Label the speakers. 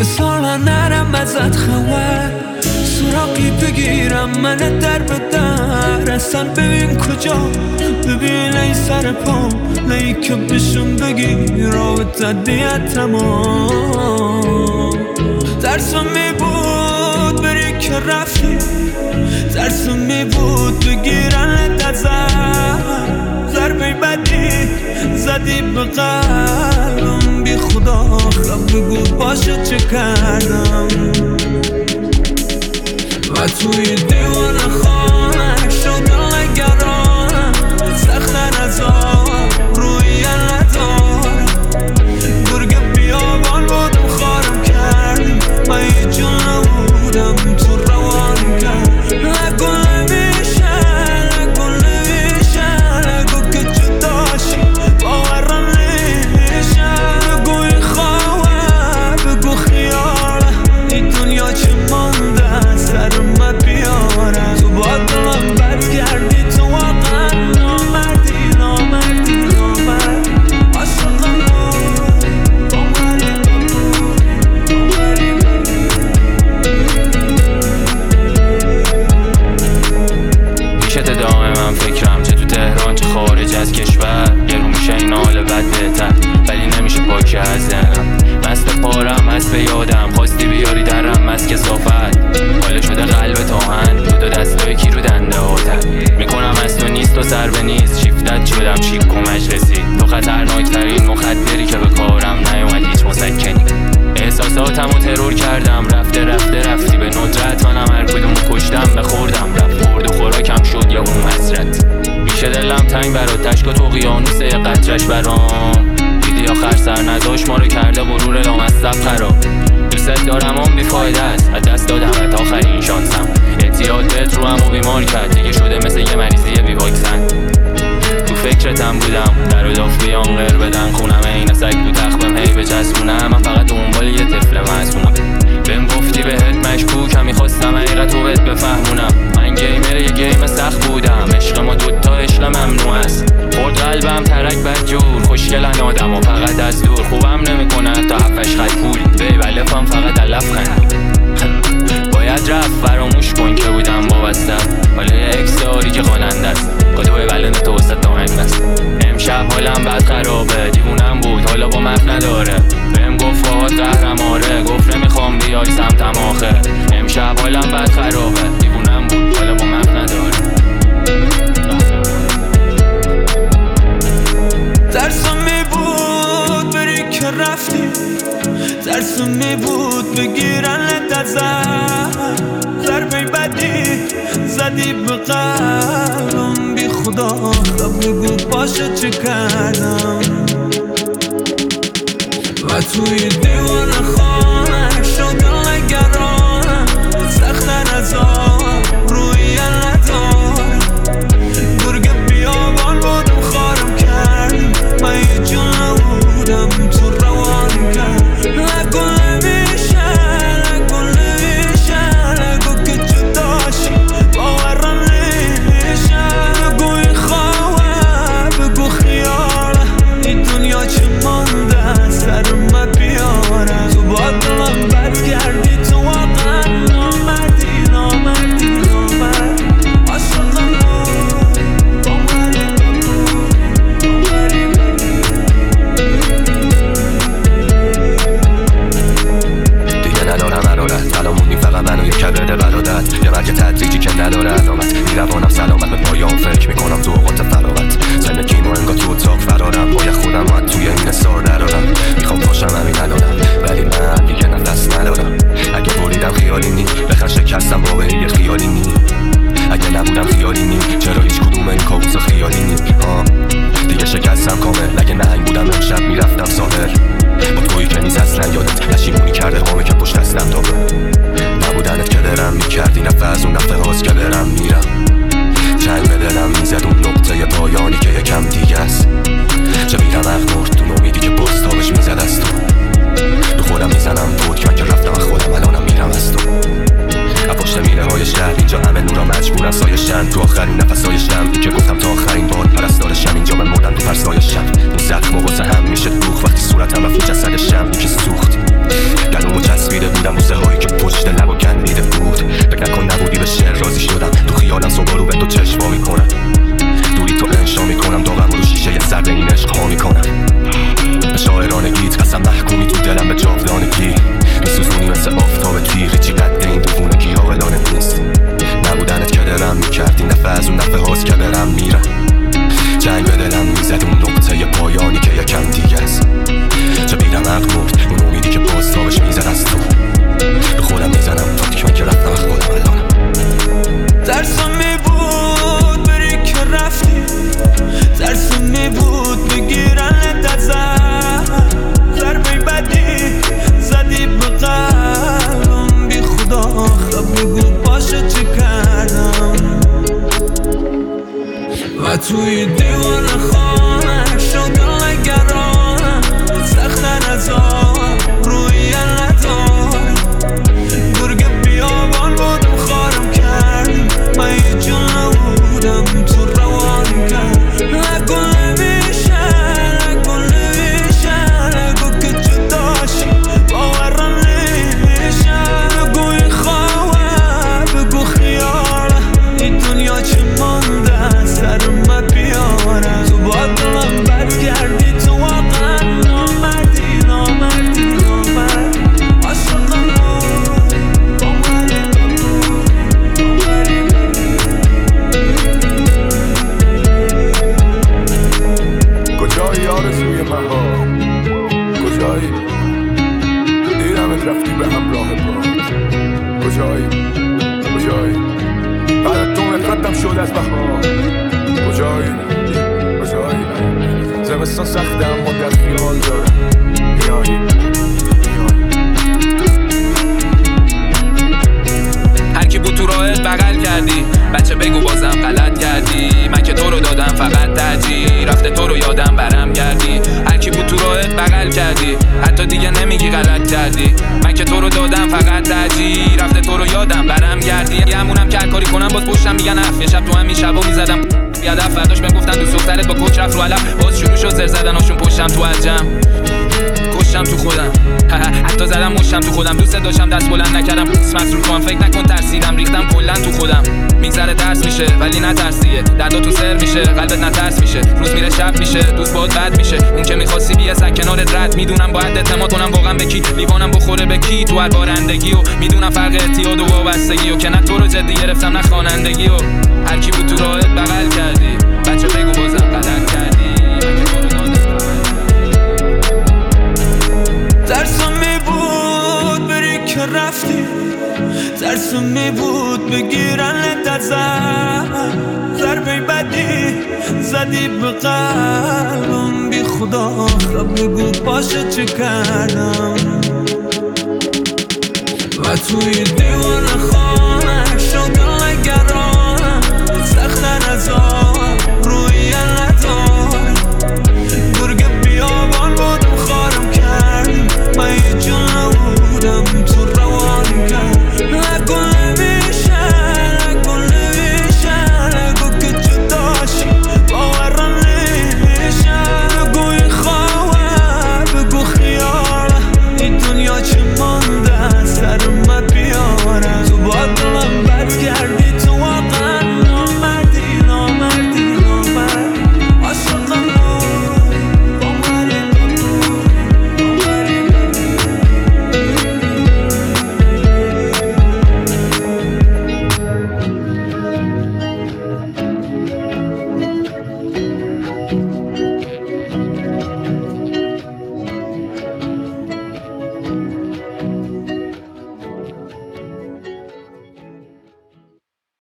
Speaker 1: یه سالا نرم ازت خبر، سراغی بگیرم من در به در. اصلا ببین کجا، ببین ای سر پا، نهی که بشون بگی رابطه دیتمام. ترسم می بود بری که رفتی، ترسم می بود بگیرن ضربه بدی زدی به قلبم. بی خدا خب بگو باشه چه کردم. و توی دیوان خانه شدم نگرانم، سختن از آب روی ندارم. گرگ بیابان بودم خارم کردی، من یه جون نبودم تو روان کرد. نگو نمیشه، نگو نمیشه، نگو که جداشی باورم نمیشه. بگو این خواه، بگو خیاله، این دنیا چه مانده سر من بیاره. تو با دلم بد کردی، تو واقعا نامردی، نامردی، نامردی. عاشقم
Speaker 2: پیشت دامه من فکرم، چه تو تهران چه خارج از کشور. گرون میشه این حال بد بهتر، ولی نمیشه پاکی از ذهنم. مست پارم هست به یادم، خواستی بیاری درم از کثافت. حاله شده قلب تاهن، دو دستای کی رو دنده آتن. میکنم از تو نیست و سر به نیست، شیفتت شدم چیک و مجلسی. تو خطرناکترین مخدری که به کارم نیومد هیچ مسکنی. احساساتم و ترور کردم، رفته رفتی به ندرت. منم هر کدومو کشتم بخوردم، رفت خورد و خوراکم شد یا اون حسرت. میشه دلم تنگ برات، تشک و اقیانوس یه قطرش برام. دیدی آخر سر نداشت ما رو کرده غرور لامصب خراب. دوست دارم اون بیفایده است، از دست دادم تا آخرین شانسم. اعتیادت رو همو بیمار کرد، دیگه شده مثل یه مریضی بی واکسن. تو فکرتم بودم در و داف بیان غیر بدن، خونم این سگ تو تخمم هی بچسبونم. من فقط دنبال یه طفل معصومم. بهم گفتی بهت مشکوکم، میخواستم حقیقت رو بهت بفهمونم. من گیمر یه گیم سخت بودم، عشق ما دوتا عشق ممنوع است. خورد قلبم ترک بدجور، خوشگلن آدم و فقط از دور. خوبم نمیکنه تا هفتش خط پول، بیبلفم فقط علف خند. باید رفت فراموش کن که بودم وابسته، حالا یه اکس داری که خواننده است. کدوه بلند تو وسط داهنگ است. امشب حالم بد خرابه، دیوونم بود حالا با مف نداره. بهم گفت فاهات قهرم آره، گفت نمیخوام بیای سمتم آخه. امشب حالم بد خرابه، دیوونم بود حالا با مف نداره.
Speaker 1: ترسم می بود بری که رفتی، ترسم می بود بگیرن ضربه بدی زدی به قلبم. بی خدا خب بگو باشه چه کردم. و توی دیوان خانه شدم نگرانم، سختن از آب روی ندارم. گرگ بیابان بودم خارم کردی، من یه جون نبودم تو روان کرد. نگو نمیشه، نگو نمیشه، نگو که جداشی باورم نمیشه. بگو این خواه، بگو خیاله، این دنیا چه مانده سر من بیاره.
Speaker 3: دیدمت رفتی به همراه باد. کجایی بعد تو نفرتم شد از بهار. کجایی زمستان سخته اما در خیال دارم میایی.
Speaker 4: هر کی بود تو راهت بغل کردی بچه بگو بازم غلط کردی. من که تو رو دادم فقط ترجیح رفته تو رو یادم برم گردی. هر کی بود تو راهت بغل کردی حتی دیگه نمیگی غلط کردی. من که تو رو دادم فقط ترجیح رفته تو رو یادم برم گردی. همونم که هر کاری کنم باز پشتم میگن اف. یه شب تو همین شبا میزدم بیادب فرداش بهم گفتن دوست دخترت با کوچ رفت رو علم. باز شروع شد زر زدناشون پشتم تو الجم. کشتم تو خودم حتی زدم مشتم تو خودم. دوست داشتم دست بلند نکردم اسمت رو کنم. فکر نکن ترسیدم ریختم کلا تو خودم. میگذره درس میشه ولی نترسیه. درداتون سر میشه قلبت نترس میشه. روز میره شب میشه دوست باهات بد میشه. اون که میخواستی بیا سگ کنارت رد. میدونم باید اعتماد کنم واقعا به کی. لیوانم بخوره به کی تو هر بارندگی. و میدونم فرق اعتیاد و وابستگی. و که نه تو رو جدی گرفتم نه خوانندگی. و هر کی بود تو راهت بغل کردی بچه بگو بازم غلط کردی.
Speaker 1: ترسم می بود بری که رفتی. ترسم می بود بگیرن ازم. ضربه بدی زدی به قلبم بی خدا. خب بگو باشه چه کردم. و توی دیوانه